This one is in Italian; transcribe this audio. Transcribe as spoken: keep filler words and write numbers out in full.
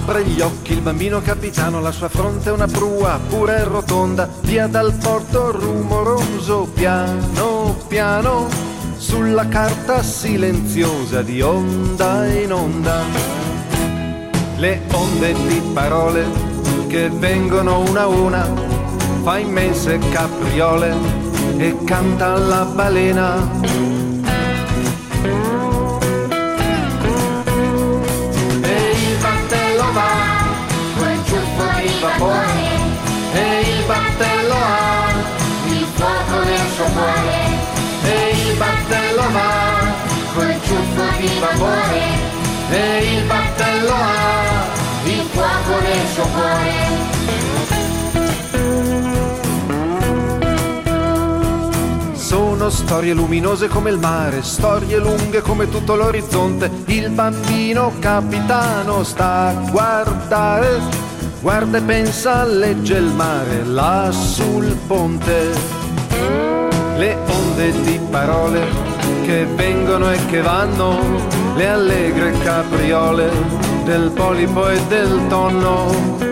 Apre gli occhi il bambino capitano, la sua fronte è una prua pura e rotonda, via dal porto rumoroso, piano piano, sulla carta silenziosa di onda in onda. Le onde di parole che vengono una a una, fa immense capriole e canta la balena. Vapore, e il battello ha il fuoco nel suo cuore, e il battello va col ciuffo di vapore, e il battello ha il fuoco nel suo cuore. Sono storie luminose come il mare, storie lunghe come tutto l'orizzonte. Il bambino capitano sta a guardare, guarda e pensa, legge il mare là sul ponte. Le onde di parole che vengono e che vanno, le allegre capriole del polipo e del tonno.